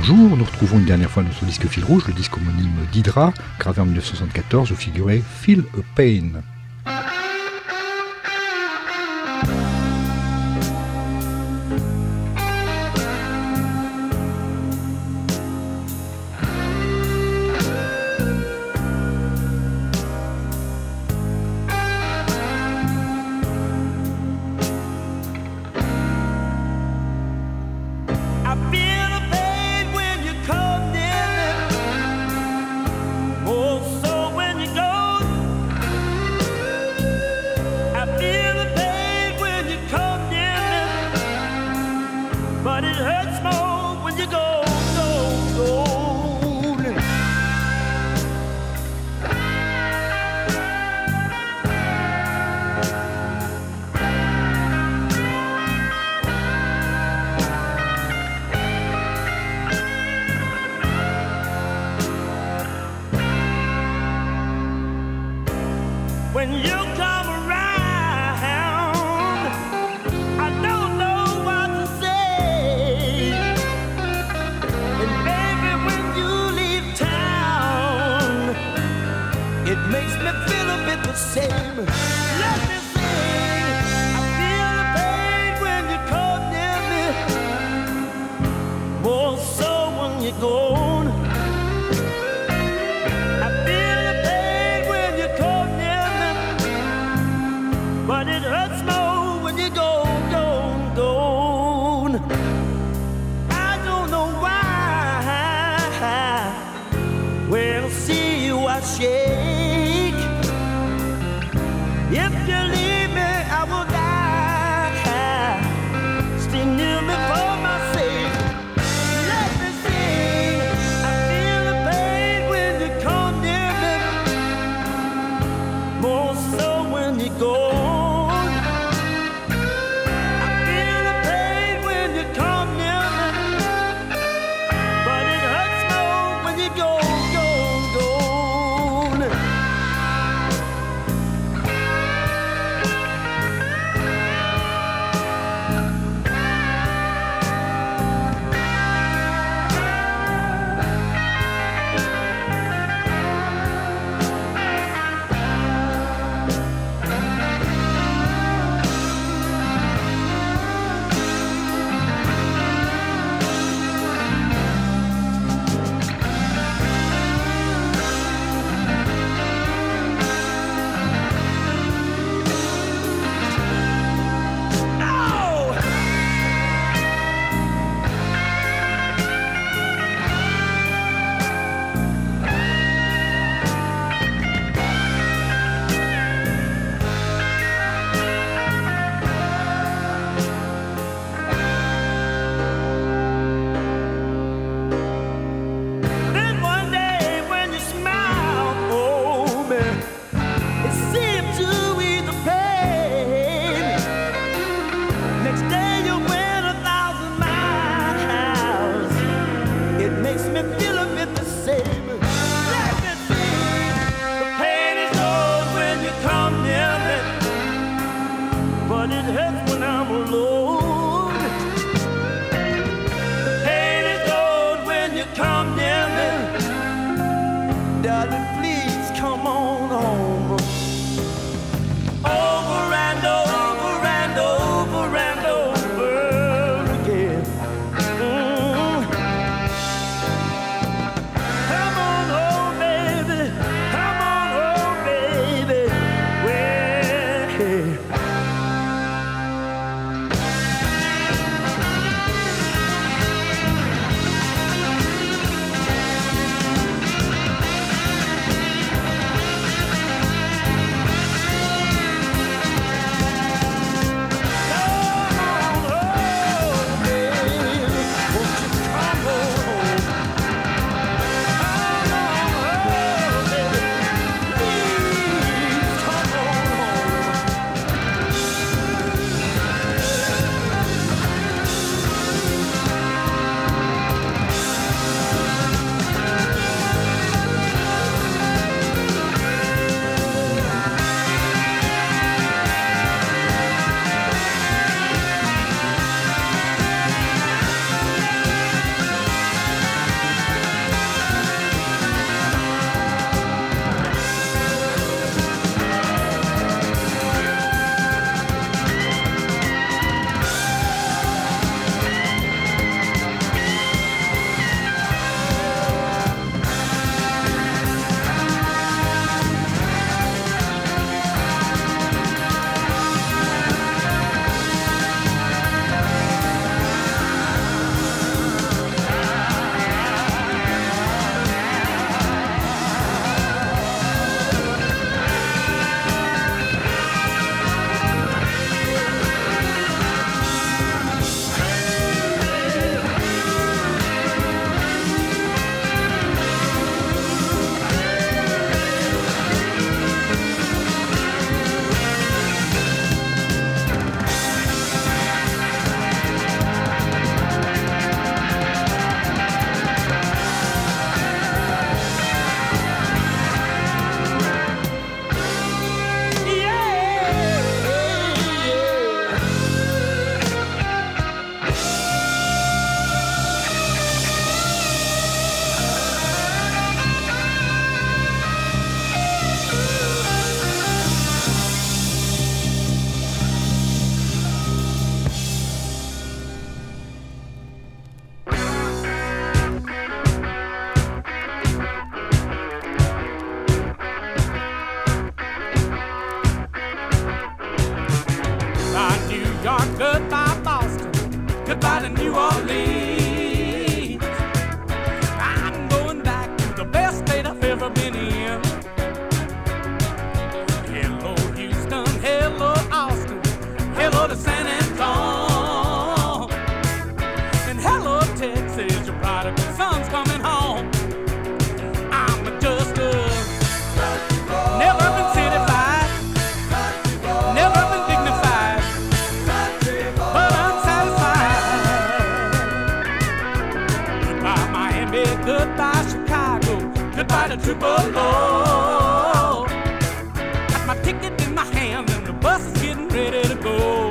bonjour. Nous retrouvons une dernière fois notre disque fil rouge, le disque homonyme d'Hydra, gravé en 1974, où figurait Feel a Pain. by the Tupelo. Got my ticket in my hand and the bus is getting ready to go.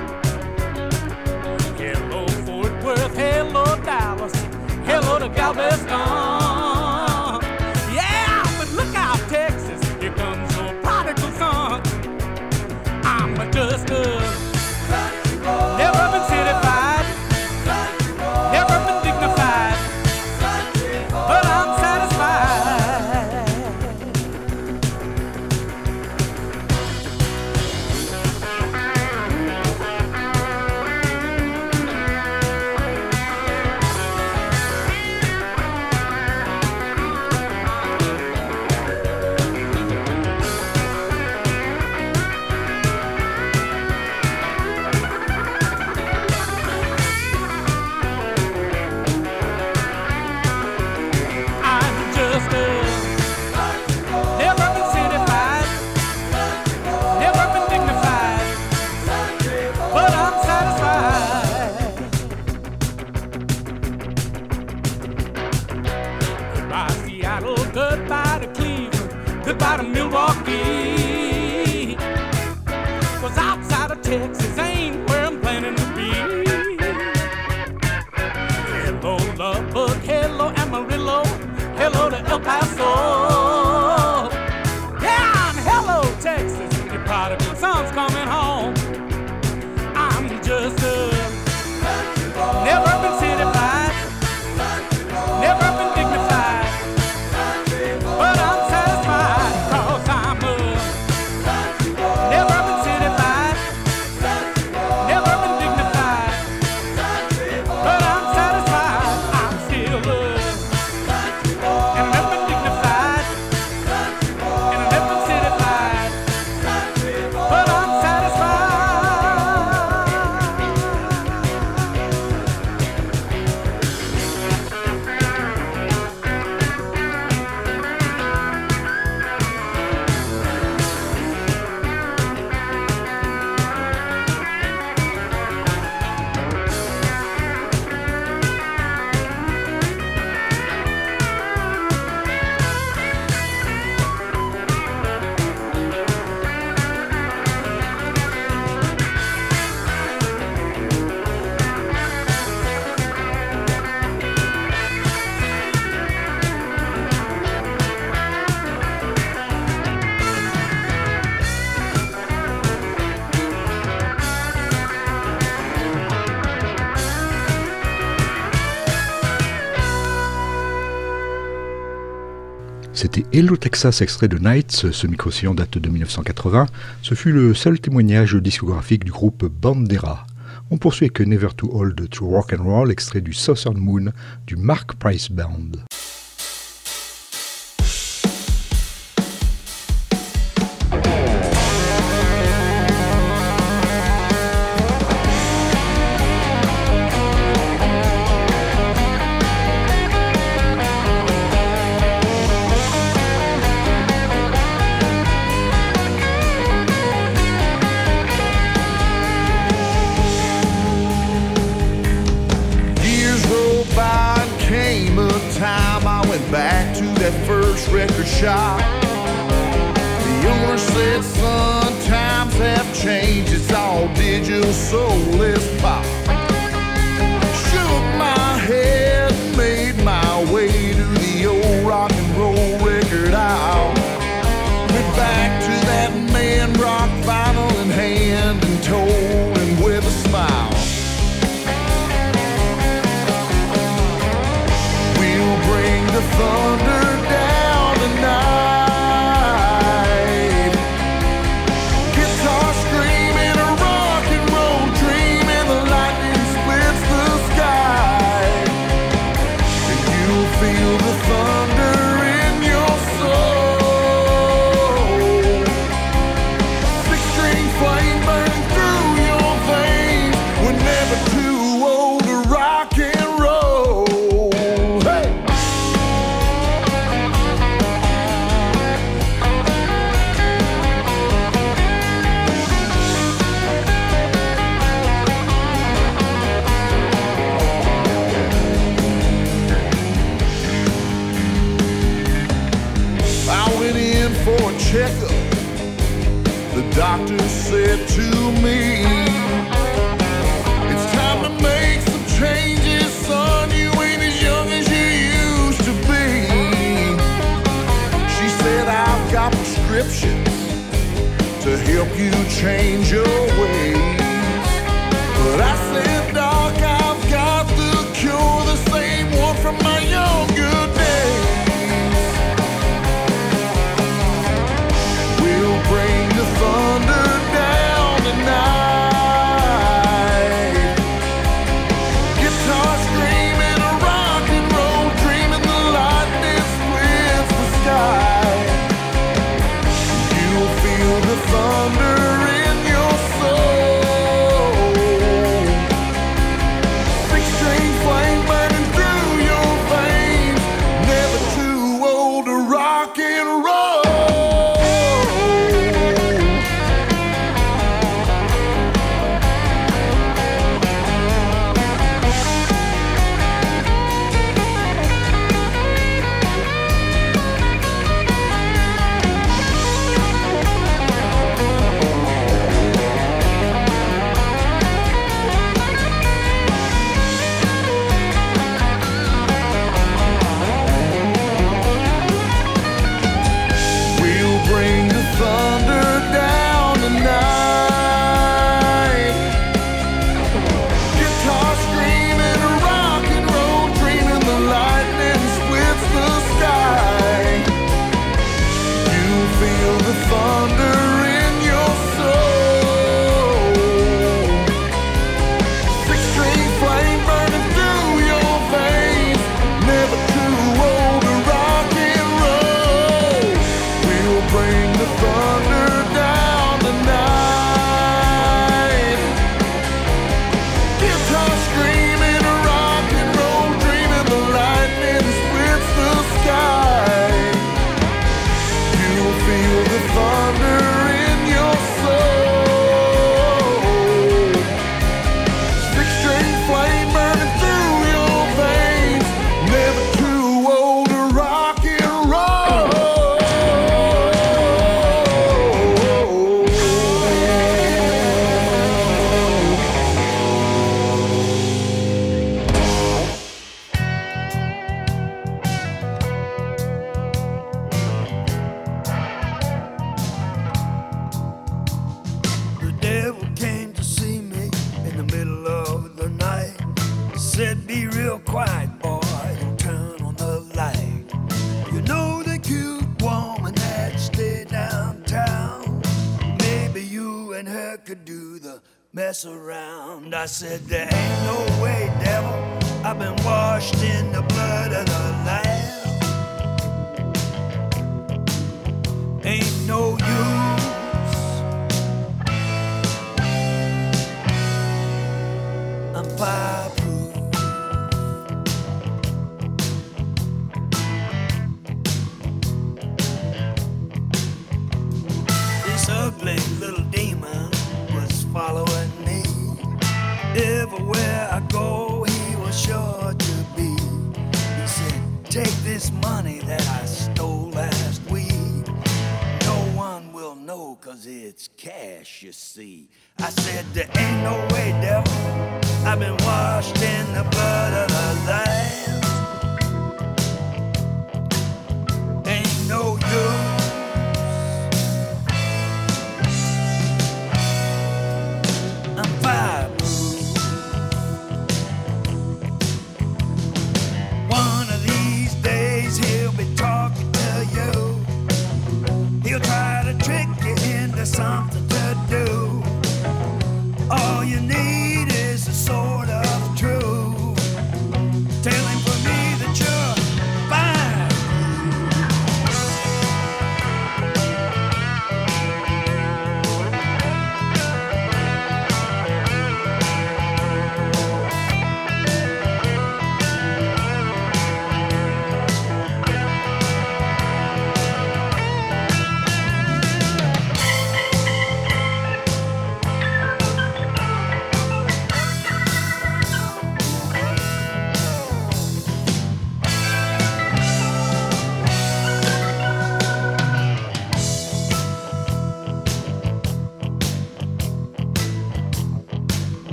Hello Fort Worth, hello Dallas, hello to Galveston. Yeah, but look out Texas, here comes your prodigal son. I'm just never been certified, never been dignified, but I'm satisfied. Goodbye to Cleveland, goodbye to Milwaukee. 'Cause outside of Texas ain't where I'm planning to be. Hello Lubbock, hello Amarillo, hello to El Paso. Yeah, and hello Texas, your prodigal son's coming home. I'm just never been certified, never been dignified, but I'm satisfied, 'cause I'm never been certified, never been dignified, but I'm satisfied. I'm still and I've never been dignified, and I've never been certified, but I'm satisfied. C'était Hello Texas, extrait de Nights. Ce micro-sillon date de 1980. Ce fut le seul témoignage discographique du groupe Bandera. On poursuit avec Never Too Old to Rock and Roll, extrait du Southern Moon du Mark Price Band. Back to that first record shop. The owner said, son, times have changed. It's all digital, so let's pop. Shook my head and made my way to the old rock and roll record aisle. Went back to that man rock vinyl in hand and told him with a smile, bring the thunder down tonight. Guitar screaming, a rock and roll dream, and the lightning splits the sky. for a checkup. The doctor said to me, it's time to make some changes, son. You ain't as young as you used to be. She said, I've got prescriptions to help you change your ways. But I said, Doc, I've got the cure, the same one from my younger days. We'll bring the thunder down tonight. Guitar screaming, a rock and roll dreaming, the lightning splits the sky. You'll feel the thunder in your soul. Six-string flame burning through your veins, never too old to rock and roll. We'll bring the thunder down tonight. Guitar screaming, rock and roll dreaming, the lightning splits the sky. You feel the thunder in your soul. Six-string flame burning through your veins, never too old to rock and roll. We'll bring the thunder down tonight. Guitar screaming, rock and roll dreaming, the lightning splits the sky. You'll feel the thunder in your soul. Six-string flame burning through your veins, never too old to rock and roll. The devil came to see me in the middle of the night. Said, be real quiet, boy, and turn on the light. You know the cute woman that stayed downtown? Maybe you and her could do the mess around. I said, there ain't no way, devil. I've been washed in the blood of the Lamb. Ain't no use. I'm fireproof. This ugly little demon was following me. Everywhere I go, he was sure to be. He said, take this money that I stole last week. No one will know, 'cause it's cash, you see. I said, there ain't no way, devil. I've been washed in the blood of the Lamb. Ain't no use. I'm fireproof. One of these days he'll be talking to you. He'll try to trick you into something to do. All you need is a sort of truth.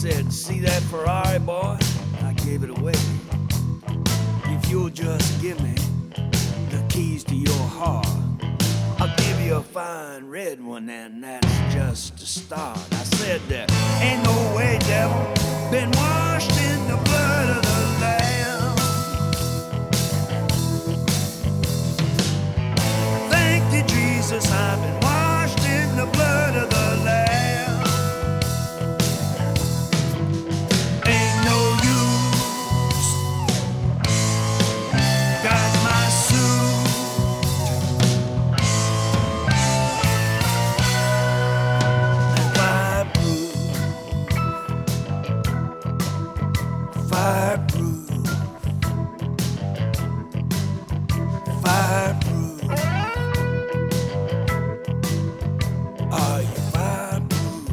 said, see that Ferrari, boy? I gave it away. If you'll just give me the keys to your heart, I'll give you a fine red one, and that's just a start. I said there ain't no way, devil, been washed in the blood of the Lamb. Thank you, Jesus, I've been washed in the blood of the Lamb. Ain't no use, got my suit. Fireproof, fireproof. Are you fireproof?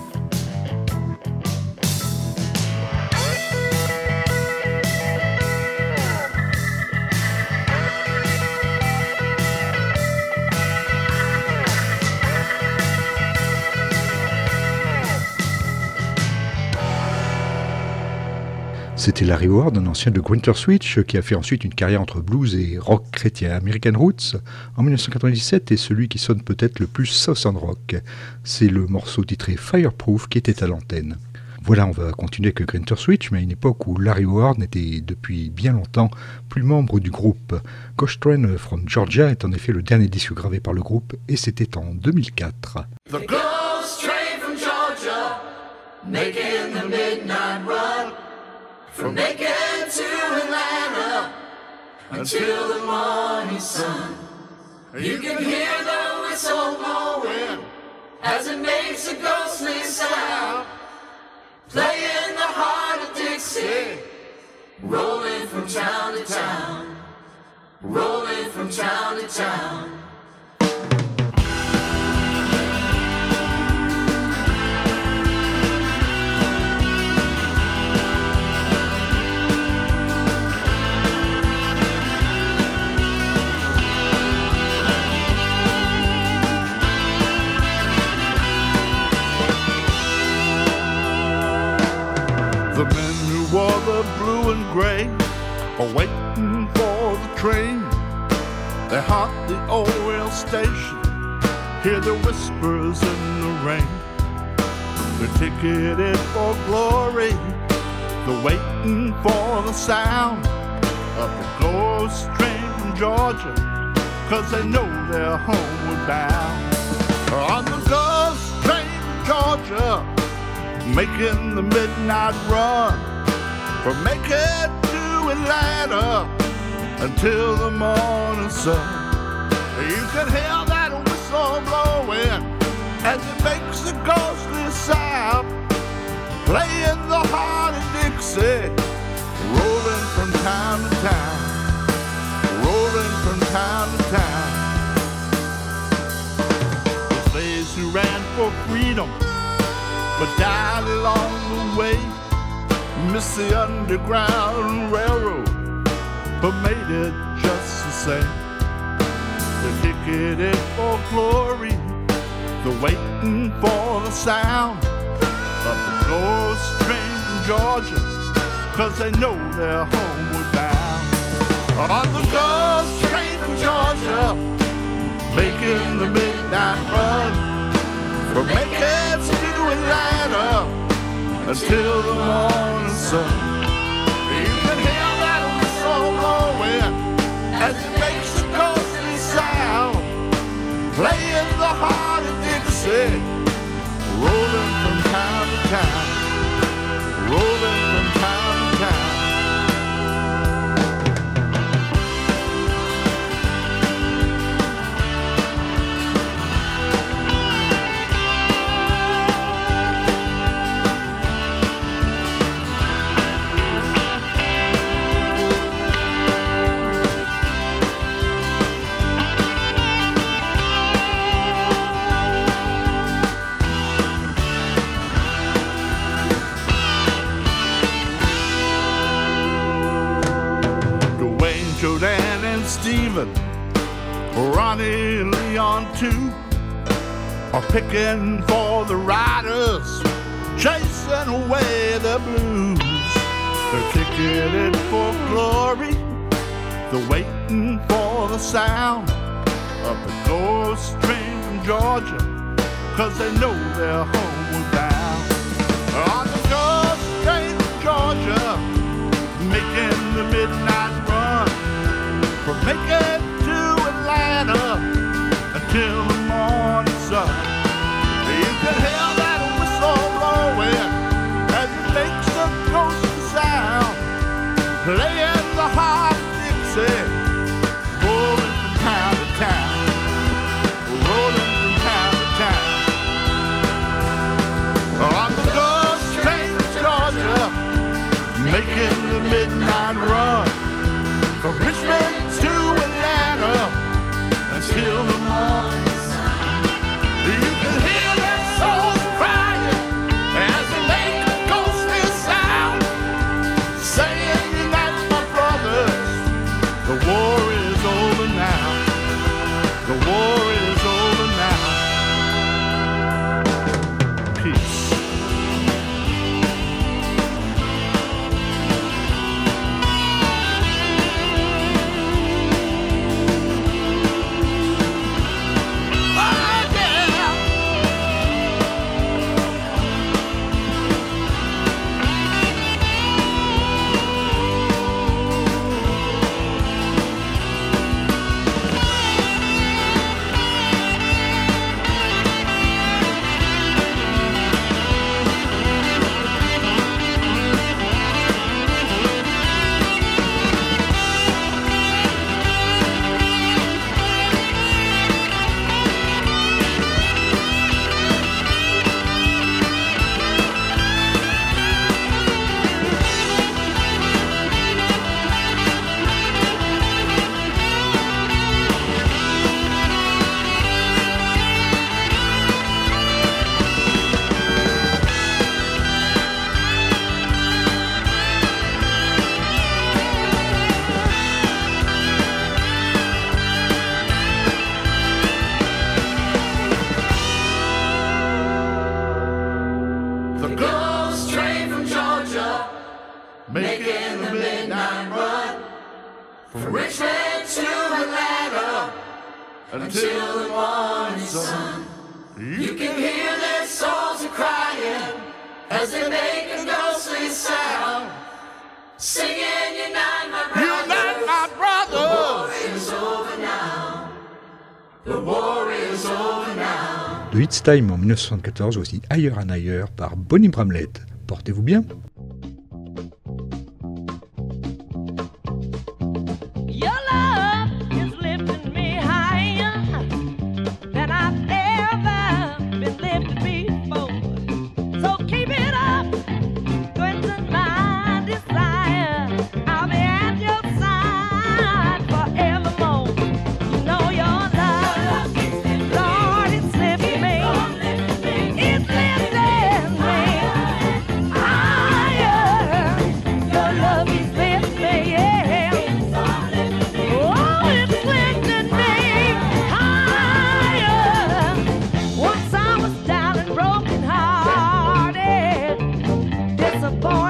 C'était Larry Ward, un ancien de Grunter Switch, qui a fait ensuite une carrière entre blues et rock chrétien. American Roots, en 1997, est celui qui sonne peut-être le plus Southern Rock. C'est le morceau titré Fireproof qui était à l'antenne. Voilà, on va continuer avec Grunter Switch, mais à une époque où Larry Ward n'était depuis bien longtemps plus membre du groupe. Ghost Train from Georgia est en effet le dernier disque gravé par le groupe, et c'était en 2004. The Ghost Train from Georgia, making the midnight run. From Macon to Atlanta until the morning sun. You can hear the whistle blowing as it makes a ghostly sound, playing the heart of Dixie, rolling from town to town, rolling from town to town. The men who wore the blue and gray are waiting for the train. They haunt the old rail station, hear the whispers in the rain. They're ticketed for glory, they're waiting for the sound of the ghost train from Georgia, 'cause they know they're homeward bound. On the ghost train from Georgia, making the midnight run from Macon to Atlanta until the morning sun. You can hear that whistle blowing as it makes a ghostly sound, playing the heart of Dixie, rolling from town to town, rolling from town to town. The slaves who ran for freedom but died along the way, missed the Underground Railroad, but made it just the same. They're ticketed for glory, they're waiting for the sound of the ghost train from Georgia, 'cause they know they're homeward bound. On the ghost train from Georgia, making the midnight run from Macon to Atlanta until the morning sun. You can hear that whistle blowing as it makes a ghostly sound, playing the heart of Dixie, rolling from town to town, rolling from town to town. Jodan and Steven, Ronnie and Leon too, are picking for the riders, chasing chasing away the blues. They're ticketed for glory. They're waiting for the sound of the ghost train from Georgia, 'cause they know they're homeward bound. On the ghost train from Georgia, making the midnight run, from Macon to Atlanta until the morning sun. You can hear that whistle blowing as it makes a ghostly sound, playing the heart of Dixie, rolling from town to town, rolling from town to town. On the ghost train to Georgia, making the midnight run, from Richmond to Atlanta until the morning sun. You can hear their souls crying as they make a ghostly sound, saying, "Unite, my brothers, the war is over now. The war is over now." Peace. Making the midnight run from Richmond to Atlanta until the morning sun. You can hear their souls are crying as they make a ghostly sound, singing, "Unite, my brothers, Unite, my brothers. The war is over now. The war is over now." De It's Time en 1974, voici Higher and Higher par Bonnie Bramlett. Portez-vous bien. Your love is lifting me higher than I've ever been lifted before. So keep it up, it's my desire. I'll be at your side forevermore. You know your love, Lord, it's lifting me. It's lifting me higher. Your love is lifting me, yeah. Oh, it's lifting me higher. Once I was down and broken hearted, disappointed.